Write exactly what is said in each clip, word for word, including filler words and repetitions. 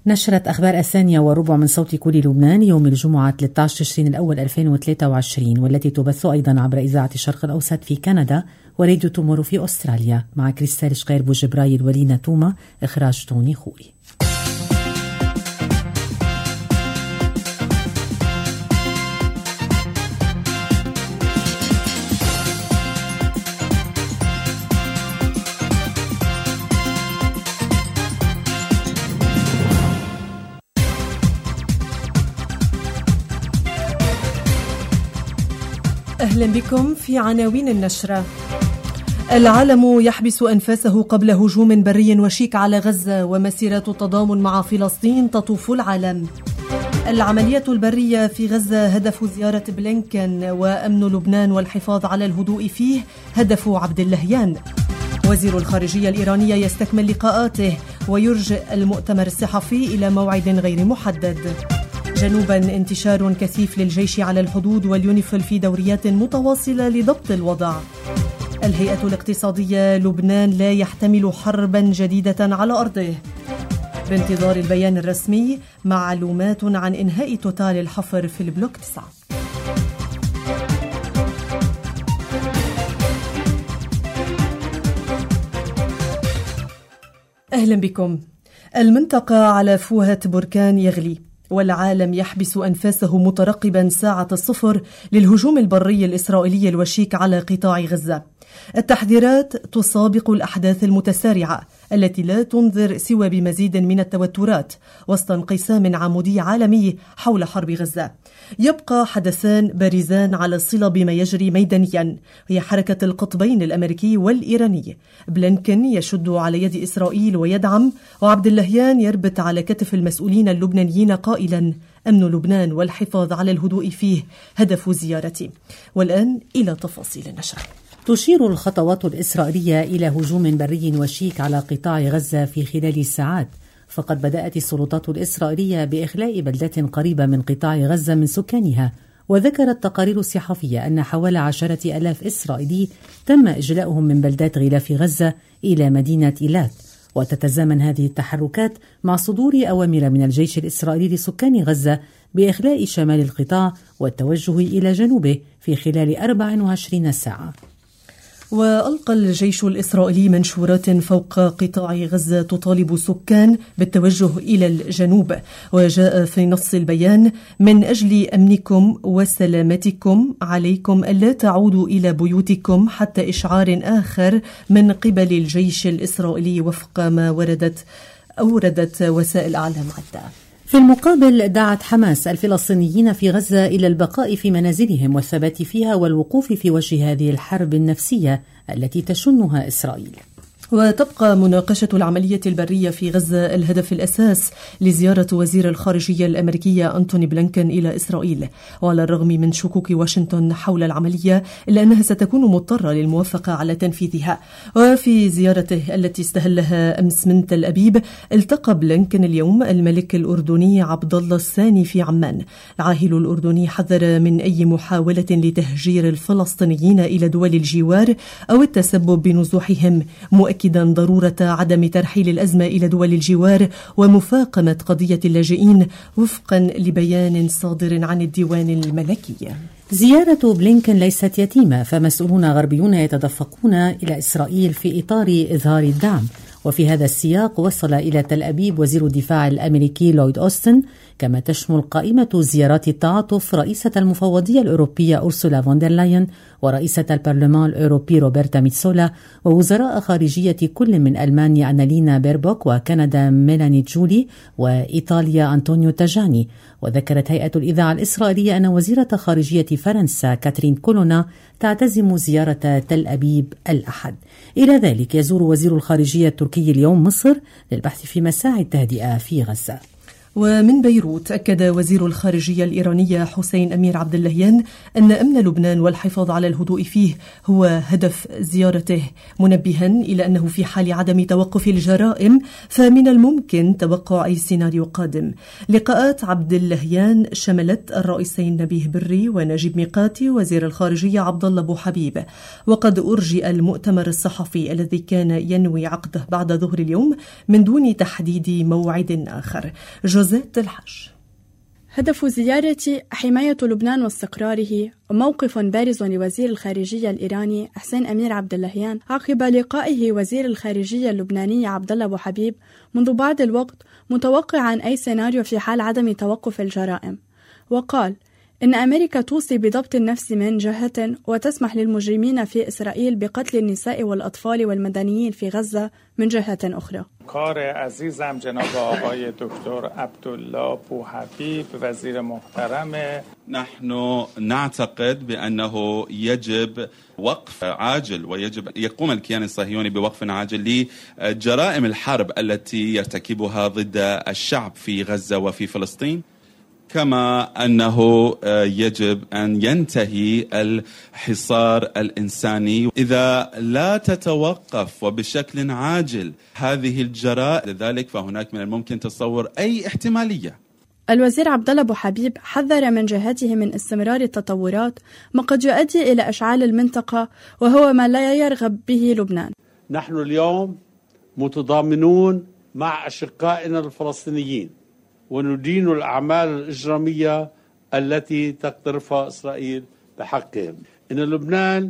نشرة أخبار الثانية وربع من صوت كل لبنان يوم الجمعة ثلاثة عشر تشرين الأول ألفين وثلاثة وعشرين، والتي تبث أيضا عبر إذاعة الشرق الأوسط في كندا وراديو تومورو في أستراليا، مع كريستال شقير بوجبرايل ولينا توما، إخراج توني خوري. أهلا بكم في عناوين النشرة. العالم يحبس أنفاسه قبل هجوم بري وشيك على غزة، ومسيرات التضامن مع فلسطين تطوف العالم. العملية البرية في غزة هدف زيارة بلينكن، وأمن لبنان والحفاظ على الهدوء فيه هدف عبد اللهيان. وزير الخارجية الإيرانية يستكمل لقاءاته ويرجئ المؤتمر الصحفي إلى موعد غير محدد. جنوبا انتشار كثيف للجيش على الحدود، واليونيفيل في دوريات متواصلة لضبط الوضع. الهيئة الاقتصادية لبنان لا يحتمل حربا جديدة على أرضه. بانتظار البيان الرسمي معلومات عن إنهاء توتال الحفر في البلوك تسعة. أهلا بكم. المنطقة على فوهة بركان يغلي، والعالم يحبس أنفاسه مترقبا ساعة الصفر للهجوم البري الإسرائيلي الوشيك على قطاع غزة. التحذيرات تسابق الأحداث المتسارعة التي لا تنذر سوى بمزيد من التوترات وسط انقسام عمودي عالمي حول حرب غزة. يبقى حدثان بارزان على الصلة بما يجري ميدانيا، هي حركة القطبين الأمريكي والإيراني. بلينكن يشد على يد إسرائيل ويدعم، وعبد اللهيان يربط على كتف المسؤولين اللبنانيين قائلا: أمن لبنان والحفاظ على الهدوء فيه هدف زيارتي. والآن إلى تفاصيل النشر. تشير الخطوات الإسرائيلية إلى هجوم بري وشيك على قطاع غزة في خلال ساعات، فقد بدأت السلطات الإسرائيلية بإخلاء بلدات قريبة من قطاع غزة من سكانها. وذكرت تقارير صحفية أن حوالي عشرة ألاف إسرائيلي تم إجلاؤهم من بلدات غلاف غزة إلى مدينة إيلات. وتتزامن هذه التحركات مع صدور أوامر من الجيش الإسرائيلي لسكان غزة بإخلاء شمال القطاع والتوجه إلى جنوبه في خلال أربع وعشرين ساعة. وألقى الجيش الإسرائيلي منشورات فوق قطاع غزة تطالب سكان بالتوجه إلى الجنوب، وجاء في نص البيان: من أجل أمنكم وسلامتكم عليكم ألا تعودوا إلى بيوتكم حتى إشعار آخر من قبل الجيش الإسرائيلي، وفق ما وردت أوردت وسائل إعلام عدة. في المقابل دعت حماس الفلسطينيين في غزة إلى البقاء في منازلهم والثبات فيها والوقوف في وجه هذه الحرب النفسية التي تشنها إسرائيل. وتبقى مناقشة العملية البرية في غزة الهدف الأساس لزيارة وزير الخارجية الأمريكية أنتوني بلينكن إلى إسرائيل. وعلى الرغم من شكوك واشنطن حول العملية إلا أنها ستكون مضطرة للموافقة على تنفيذها. وفي زيارته التي استهلها أمس من تل أبيب، التقى بلينكن اليوم الملك الأردني عبد الله الثاني في عمان. العاهل الأردني حذر من أي محاولة لتهجير الفلسطينيين إلى دول الجوار أو التسبب بنزوحهم، مؤكدا ضرورة عدم ترحيل الأزمة إلى دول الجوار ومفاقمة قضية اللاجئين وفقا لبيان صادر عن الديوان الملكي. زيارة بلينكن ليست يتيمة، فمسؤولون غربيون يتدفقون إلى إسرائيل في إطار إظهار الدعم. وفي هذا السياق وصل إلى تل أبيب وزير الدفاع الأمريكي لويد أوستن، كما تشمل قائمة زيارات التعاطف رئيسة المفوضية الأوروبية أورسولا فوندرلاين ورئيسة البرلمان الأوروبي روبرتا ميتسولا، ووزراء خارجية كل من ألمانيا أنالينا بيربوك وكندا ميلاني جولي وإيطاليا أنطونيو تاجاني. وذكرت هيئة الإذاعة الإسرائيلية أن وزيرة خارجية فرنسا كاترين كولونا تعتزم زيارة تل أبيب الأحد. إلى ذلك يزور وزير الخارجية التركي اليوم مصر للبحث في مساعي التهدئة في غزة. ومن بيروت أكد وزير الخارجية الإيرانية حسين أمير عبد اللهيان أن أمن لبنان والحفاظ على الهدوء فيه هو هدف زيارته، منبها إلى أنه في حال عدم توقف الجرائم فمن الممكن توقع أي سيناريو قادم. لقاءات عبد اللهيان شملت الرئيسين نبيه بري ونجيب ميقاتي وزير الخارجية عبد الله أبو حبيب، وقد أرجئ المؤتمر الصحفي الذي كان ينوي عقده بعد ظهر اليوم من دون تحديد موعد آخر. جوزيت الحج. هدف زيارة حماية لبنان واستقراره، وموقف بارز لوزير الخارجية الإيراني حسين أمير عبد اللهيان عقب لقائه وزير الخارجية اللبناني عبد الله أبو حبيب منذ بعض الوقت، متوقعا أي سيناريو في حال عدم توقف الجرائم. وقال إن أمريكا توصي بضبط النفس من جهة وتسمح للمجرمين في إسرائيل بقتل النساء والأطفال والمدنيين في غزة من جهة أخرى. کار عزیزم جناب آقای دکتر عبدالله بوحبیب وزیر محترم، نحن نعتقد بأنه يجب وقف عاجل ويجب يقوم الكيان الصهيوني بوقف عاجل لجرائم الحرب التي يرتكبها ضد الشعب في غزة وفي فلسطين، كما أنه يجب أن ينتهي الحصار الإنساني إذا لا تتوقف وبشكل عاجل هذه الجرائم، لذلك فهناك من الممكن تصور أي احتمالية. الوزير عبد الله أبو حبيب حذر من جهته من استمرار التطورات ما قد يؤدي إلى إشعال المنطقة، وهو ما لا يرغب به لبنان. نحن اليوم متضامنون مع أشقائنا الفلسطينيين وندين الأعمال الإجرامية التي تقترفها إسرائيل بحقهم. إن لبنان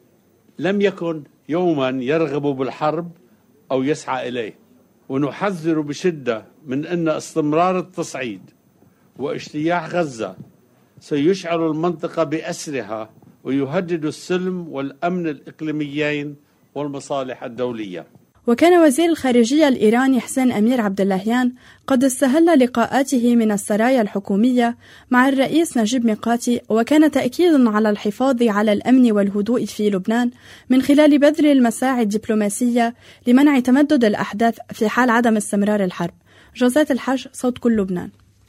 لم يكن يوما يرغب بالحرب أو يسعى إليه، ونحذر بشدة من أن استمرار التصعيد واجتياح غزة سيشعل المنطقة بأسرها ويهدد السلم والأمن الإقليميين والمصالح الدولية. وكان وزير الخارجية الإيراني حسين أمير عبد اللهيان قد استهل لقاءاته من السرايا الحكومية مع الرئيس نجيب ميقاتي، وكان تأكيد على الحفاظ على الأمن والهدوء في لبنان من خلال بذل المساعي الدبلوماسية لمنع تمدد الأحداث في حال عدم استمرار الحرب. جوزات الحج، صوت كل لبنان.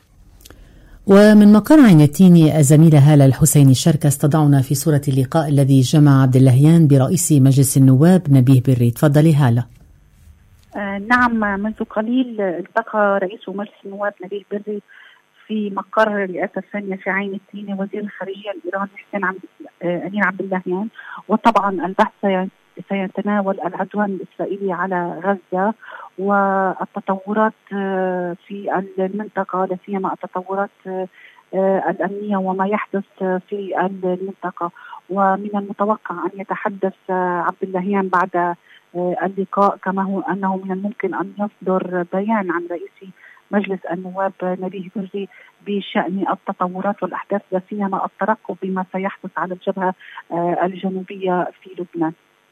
ومن مقر عين التين الزميلة هالة الحسيني شركس تضعنا في صورة اللقاء الذي جمع عبد اللهيان برئيس مجلس النواب نبيه بري. تفضلي هالة. آه نعم، منذ قليل التقى رئيس مجلس النواب نبيه بري في مقر الرئاسة الثانية في عين التين وزير الخارجية الإيراني حسين آه أمير عبد اللهيان، وطبعا البحث سيتناول العدوان الإسرائيلي على غزة والتطورات آه في المنطقة، لا سيما التطورات آه الأمنية وما يحدث في المنطقة. ومن المتوقع أن يتحدث آه عبد اللهيان بعد اللقاء، كما هو أنه من الممكن أن يصدر بيان عن رئيس مجلس النواب نبيه بري بشأن التطورات والأحداث، لا سيما الترقب بما سيحدث على الجبهة الجنوبية في لبنان.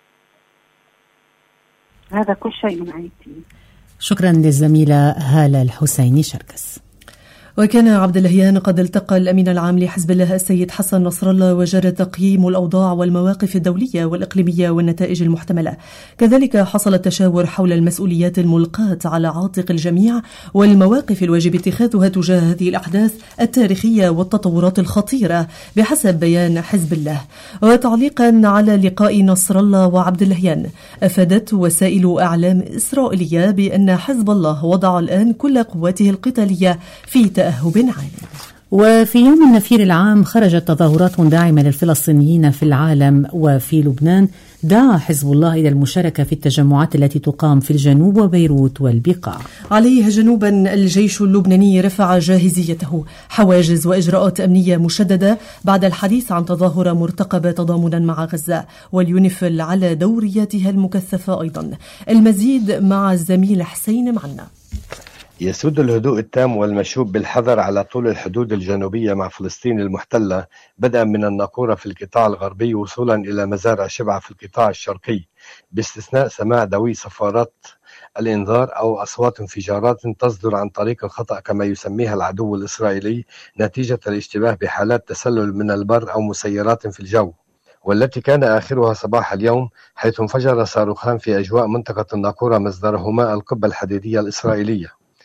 هذا كل شيء من عينتي. شكرا للزميلة هالة الحسيني شركس. وكان عبد اللهيان قد التقى الأمين العام لحزب الله السيد حسن نصر الله، وجرى تقييم الأوضاع والمواقف الدولية والإقليمية والنتائج المحتملة. كذلك حصل التشاور حول المسؤوليات الملقاة على عاتق الجميع والمواقف الواجب اتخاذها تجاه هذه الأحداث التاريخية والتطورات الخطيرة بحسب بيان حزب الله. وتعليقا على لقاء نصر الله وعبد اللهيان، أفادت وسائل أعلام إسرائيلية بأن حزب الله وضع الآن كل قواته القتالية في تأهب عالي. وفي يوم النفير العام خرجت تظاهرات داعمة للفلسطينيين في العالم وفي لبنان. دعا حزب الله إلى المشاركة في التجمعات التي تقام في الجنوب وبيروت والبقاع. عليه جنوبا الجيش اللبناني رفع جاهزيته، حواجز وإجراءات أمنية مشددة بعد الحديث عن تظاهرة مرتقبة تضامنا مع غزة، وليونيفل على دورياتها المكثفة أيضا. المزيد مع الزميل حسين معنا. يسود الهدوء التام والمشوب بالحذر على طول الحدود الجنوبية مع فلسطين المحتلة، بدءا من الناقورة في القطاع الغربي وصولا إلى مزارع شبعة في القطاع الشرقي، باستثناء سماع دوي صفارات الإنذار أو أصوات انفجارات تصدر عن طريق الخطأ كما يسميها العدو الإسرائيلي، نتيجة الاشتباه بحالات تسلل من البر أو مسيرات في الجو، والتي كان آخرها صباح اليوم حيث انفجر صاروخان في أجواء منطقة الناقورة مصدرهما القبة الحديدية الإسرائيلية.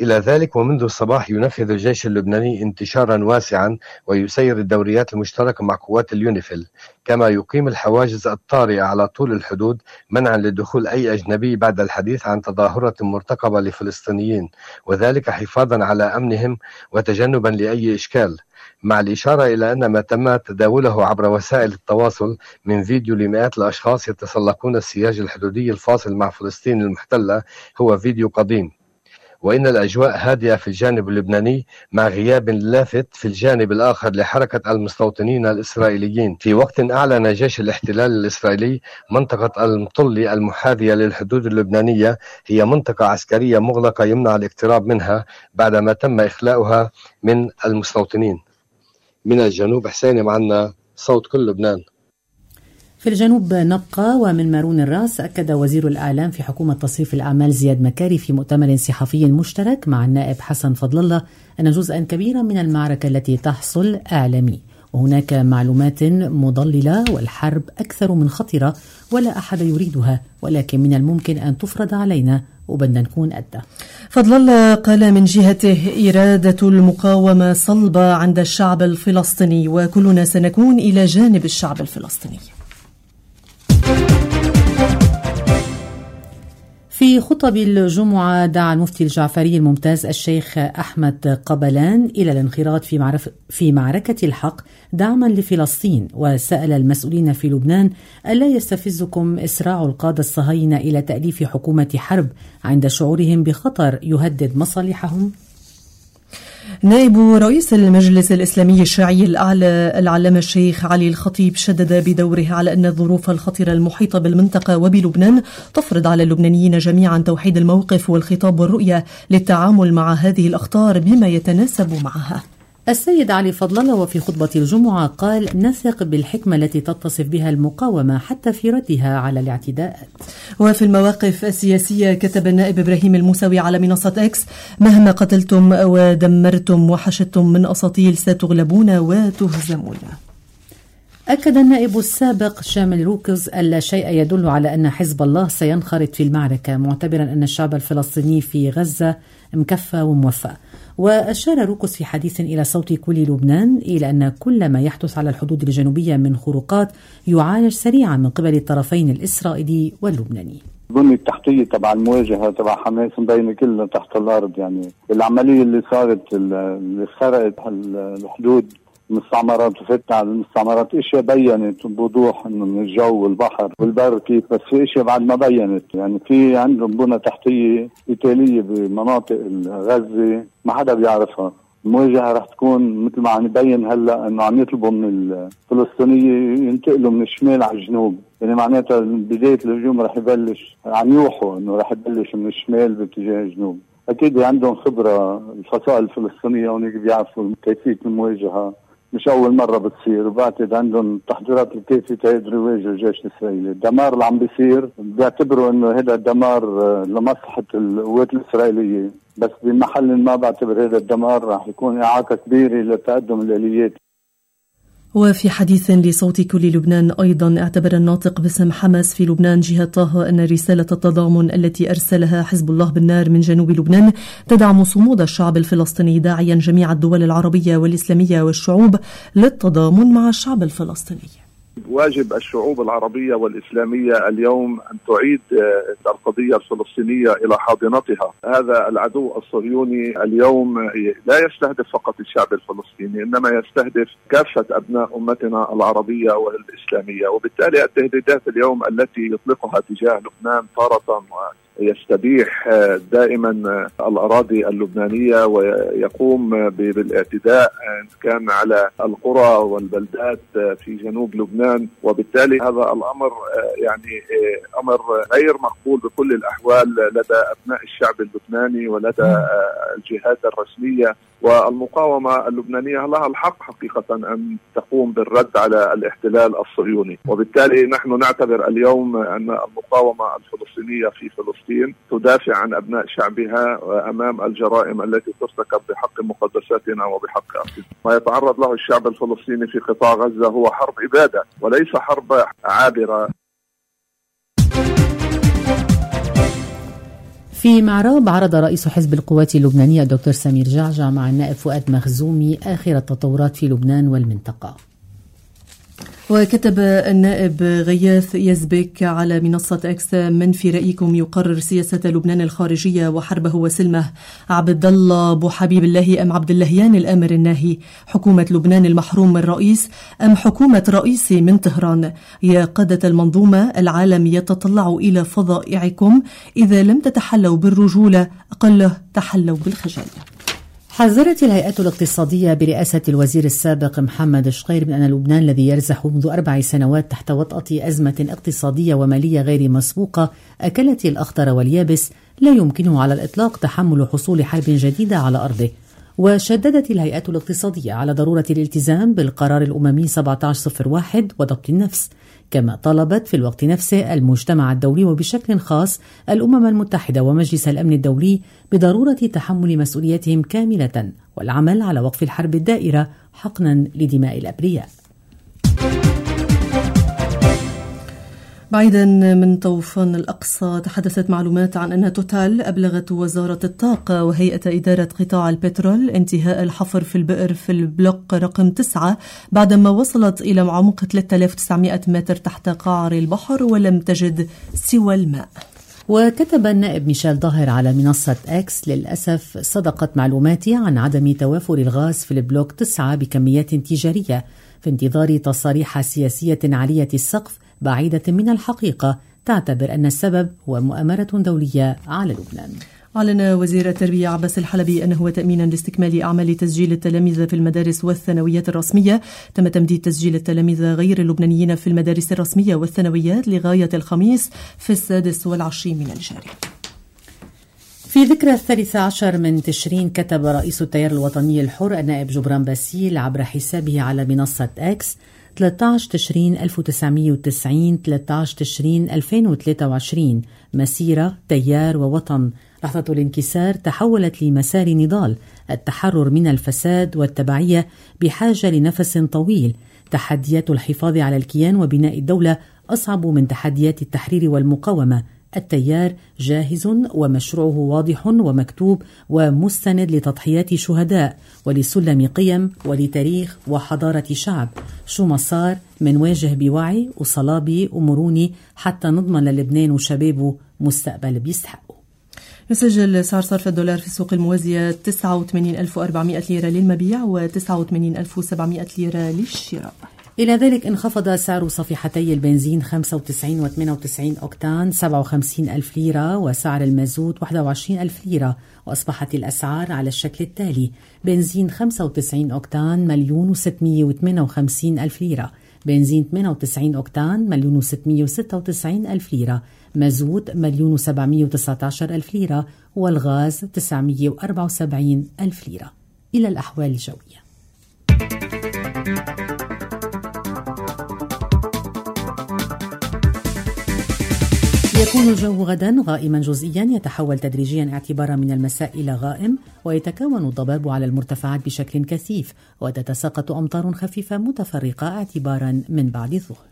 إلى ذلك ومنذ الصباح ينفذ الجيش اللبناني انتشارا واسعا ويسير الدوريات المشتركة مع قوات اليونيفيل، كما يقيم الحواجز الطارئة على طول الحدود منعا لدخول أي أجنبي بعد الحديث عن تظاهرة مرتقبة لفلسطينيين، وذلك حفاظا على أمنهم وتجنبا لأي إشكال، مع الإشارة إلى أن ما تم تداوله عبر وسائل التواصل من فيديو لمئات الأشخاص يتسلقون السياج الحدودي الفاصل مع فلسطين المحتلة هو فيديو قديم. وإن الأجواء هادئة في الجانب اللبناني مع غياب لافت في الجانب الآخر لحركة المستوطنين الإسرائيليين، في وقت أعلن جيش الاحتلال الإسرائيلي منطقة المطلي المحاذية للحدود اللبنانية هي منطقة عسكرية مغلقة يمنع الاقتراب منها بعدما تم إخلاؤها من المستوطنين. من الجنوب حسين معنا صوت كل لبنان. في الجنوب نبقى، ومن مارون الراس أكد وزير الإعلام في حكومة تصريف الأعمال زياد مكاري في مؤتمر صحفي مشترك مع النائب حسن فضل الله أن جزءا كبيرا من المعركة التي تحصل إعلامي، وهناك معلومات مضللة والحرب أكثر من خطرة ولا أحد يريدها، ولكن من الممكن أن تفرض علينا وبدنا نكون قدها. فضل الله قال من جهته إرادة المقاومة صلبة عند الشعب الفلسطيني وكلنا سنكون إلى جانب الشعب الفلسطيني. في خطب الجمعة دعا المفتي الجعفري الممتاز الشيخ أحمد قبلان إلى الانخراط في, معرف في معركة الحق دعما لفلسطين، وسأل المسؤولين في لبنان ألا يستفزكم إسراع القادة الصهاينة إلى تأليف حكومة حرب عند شعورهم بخطر يهدد مصالحهم. نائب رئيس المجلس الإسلامي الشرعي الأعلى العلامة الشيخ علي الخطيب شدد بدوره على أن الظروف الخطرة المحيطة بالمنطقة وبلبنان تفرض على اللبنانيين جميعا توحيد الموقف والخطاب والرؤية للتعامل مع هذه الأخطار بما يتناسب معها. السيد علي فضل الله وفي خطبة الجمعة قال: نثق بالحكمة التي تتصف بها المقاومة حتى في ردها على الاعتداءات. وفي المواقف السياسية كتب النائب إبراهيم الموسوي على منصة إكس: مهما قتلتم ودمرتم وحشدتم من أساطيل ستغلبون وتهزمون. أكد النائب السابق شامل روكز ألا شيء يدل على أن حزب الله سينخرط في المعركة، معتبرا أن الشعب الفلسطيني في غزة مكفى وموفى. وأشار روكس في حديث إلى صوت كل لبنان إلى أن كل ما يحدث على الحدود الجنوبية من خروقات يعالج سريعا من قبل الطرفين الإسرائيلي واللبناني. البنية التحتية تبع المواجهة تبع حماس مبينة كلها تحت الأرض، يعني العملية اللي صارت اللي خرقت الحدود المستعمرات وفتح على المستعمرات اشياء بينت بوضوح انه من الجو والبحر والبر كيف، بس في اشياء بعد ما بينت. يعني في عندهم بنى تحتيه قتاليه بمناطق غزه ما حدا بيعرفها. المواجهه رح تكون مثل ما عم يبين هلا انه عم يطلبوا من الفلسطينيين ينتقلوا من الشمال على الجنوب، يعني معناتها بدايه الهجوم رح يبلش، عم يوحوا انه رح يبلش من الشمال باتجاه الجنوب. اكيد عندهم خبره الفصائل الفلسطينيه هونيك بيعرفوا كيفيه المواجهه، مش أول مرة بتصير، وبعتقد عندهم تحضيرات الكافية تقدروا يواجهوا الجيش الإسرائيلي. الدمار اللي عم بيصير بيعتبروا إنه هذا الدمار لمصلحة القوات الإسرائيلية، بس بمحل ما بعتبر هذا الدمار راح يكون إعاقة كبيرة لتقدم الآليات. وفي حديث لصوت كل لبنان أيضا اعتبر الناطق باسم حماس في لبنان جهاد طه أن رسالة التضامن التي أرسلها حزب الله بالنار من جنوب لبنان تدعم صمود الشعب الفلسطيني، داعيا جميع الدول العربية والإسلامية والشعوب للتضامن مع الشعب الفلسطيني. واجب الشعوب العربية والإسلامية اليوم أن تعيد القضية الفلسطينية إلى حاضنتها. هذا العدو الصهيوني اليوم لا يستهدف فقط الشعب الفلسطيني، إنما يستهدف كافة أبناء أمتنا العربية والإسلامية، وبالتالي التهديدات اليوم التي يطلقها تجاه لبنان تارة يستبيح دائما الأراضي اللبنانية ويقوم بالاعتداء كان على القرى والبلدات في جنوب لبنان، وبالتالي هذا الأمر يعني أمر غير مقبول بكل الأحوال لدى أبناء الشعب اللبناني ولدى الجهات الرسمية. والمقاومة اللبنانية لها الحق حقيقة أن تقوم بالرد على الاحتلال الصهيوني، وبالتالي نحن نعتبر اليوم أن المقاومة الفلسطينية في فلسطين تدافع عن أبناء شعبها أمام الجرائم التي ترتكب بحق مقدساتنا وبحق أرضنا. ما يتعرض له الشعب الفلسطيني في قطاع غزة هو حرب إبادة وليس حرب عابرة. في معراب عرض رئيس حزب القوات اللبنانية الدكتور سمير جعجع مع النائب فؤاد مخزومي آخر التطورات في لبنان والمنطقة. وكتب النائب غياث يزبك على منصة اكس: من في رأيكم يقرر سياسة لبنان الخارجية وحربه وسلمه، عبد الله أبو حبيب الله أم عبد اللهيان الآمر الناهي؟ حكومة لبنان المحروم من رئيس أم حكومة رئيسي من طهران؟ يا قادة المنظومة، العالم يتطلع إلى فضائعكم، إذا لم تتحلوا بالرجولة أقله تحلوا بالخجل. حذرت الهيئة الاقتصادية برئاسة الوزير السابق محمد شقير من أن لبنان الذي يرزح منذ أربع سنوات تحت وطأة أزمة اقتصادية ومالية غير مسبوقة أكلت الأخضر واليابس لا يمكنه على الإطلاق تحمل حصول حرب جديدة على أرضه. وشددت الهيئة الاقتصادية على ضرورة الالتزام بالقرار الأممي سبعة عشر صفر واحد وضبط النفس، كما طلبت في الوقت نفسه المجتمع الدولي وبشكل خاص الأمم المتحدة ومجلس الأمن الدولي بضرورة تحمل مسؤوليتهم كاملة والعمل على وقف الحرب الدائرة حقنا لدماء الأبرياء. بعيدا من طوفان الأقصى، تحدثت معلومات عن أن توتال أبلغت وزارة الطاقة وهيئة إدارة قطاع البترول انتهاء الحفر في البئر في البلوك رقم تسعة بعدما وصلت إلى عمق ثلاثة آلاف وتسعمائة متر تحت قعر البحر ولم تجد سوى الماء. وكتب النائب ميشيل ظاهر على منصة اكس: للأسف صدقت معلوماتي عن عدم توافر الغاز في البلوك تسعة بكميات تجارية في انتظار تصاريح سياسية عالية السقف بعيدة من الحقيقة تعتبر أن السبب هو مؤامرة دولية على لبنان. أعلن وزير التربية عباس الحلبي أنه تأمينا لاستكمال أعمال تسجيل التلاميذ في المدارس والثانويات الرسمية تم تمديد تسجيل التلاميذ غير اللبنانيين في المدارس الرسمية والثانويات لغاية الخميس في السادس والعشرين من الجاري. في ذكرى الثالث عشر من تشرين، كتب رئيس التيار الوطني الحر النائب جبران باسيل عبر حسابه على منصة اكس: ثلاثة عشر تشرين ألف وتسعمائة وتسعين ثلاثة عشر تشرين ألفين وثلاثة وعشرين، مسيرة، تيار ووطن. لحظة الانكسار تحولت لمسار نضال، التحرر من الفساد والتبعية بحاجة لنفس طويل. تحديات الحفاظ على الكيان وبناء الدولة أصعب من تحديات التحرير والمقاومة. التيار جاهز ومشروعه واضح ومكتوب ومستند لتضحيات شهداء ولسلم قيم ولتاريخ وحضارة شعب. شو ما صار منواجه بوعي وصلابة ومرونة حتى نضمن للبنان وشبابه مستقبل بيستحقوا. يسجل سعر صرف الدولار في السوق الموازية تسعة وثمانين ألف وأربعمائة ليرة للمبيع وتسعة وثمانين ألف وسبعمائة ليرة للشراء. إلى ذلك انخفض سعر صفيحتي البنزين خمسة وتسعين وثمانية وتسعين أوكتان سبعة وخمسين ألف ليرة وسعر المازوت واحد وعشرين ألف ليرة، وأصبحت الأسعار على الشكل التالي: بنزين خمسة وتسعين أوكتان مليون وستمائة وثمانية وخمسين ألف ليرة، بنزين ثمانية وتسعين أوكتان مليون وستمائة وستة وتسعين ألف ليرة، مازوت مليون وسبعمائة وتسعة عشر ألف ليرة، والغاز تسعمائة وأربعة وسبعين ألف ليرة. إلى الأحوال الجوية. يكون الجو غدا غائما جزئيا يتحول تدريجيا اعتبارا من المساء إلى غائم، ويتكون الضباب على المرتفعات بشكل كثيف، وتتساقط أمطار خفيفة متفرقة اعتبارا من بعد الظهر.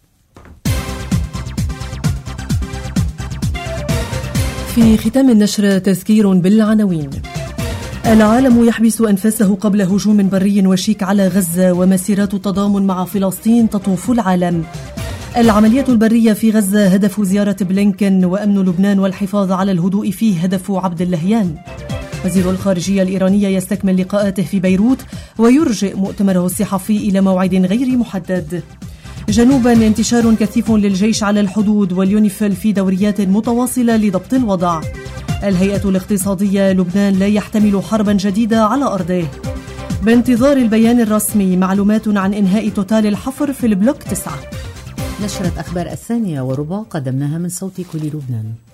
في ختام النشر تذكير بالعناوين. العالم يحبس أنفاسه قبل هجوم بري وشيك على غزة، ومسيرات التضامن مع فلسطين تطوف العالم. العملية البرية في غزة هدف زيارة بلينكن، وأمن لبنان والحفاظ على الهدوء فيه هدف عبد اللهيان. وزير الخارجية الإيرانية يستكمل لقاءاته في بيروت ويرجئ مؤتمره الصحفي إلى موعد غير محدد. جنوبا انتشار كثيف للجيش على الحدود، واليونيفيل في دوريات متواصلة لضبط الوضع. الهيئة الاقتصادية: لبنان لا يحتمل حربا جديدة على أرضه. بانتظار البيان الرسمي معلومات عن إنهاء توتال الحفر في البلوك تسعة. نشرة أخبار الثانية وربع قدمناها من صوت كل لبنان.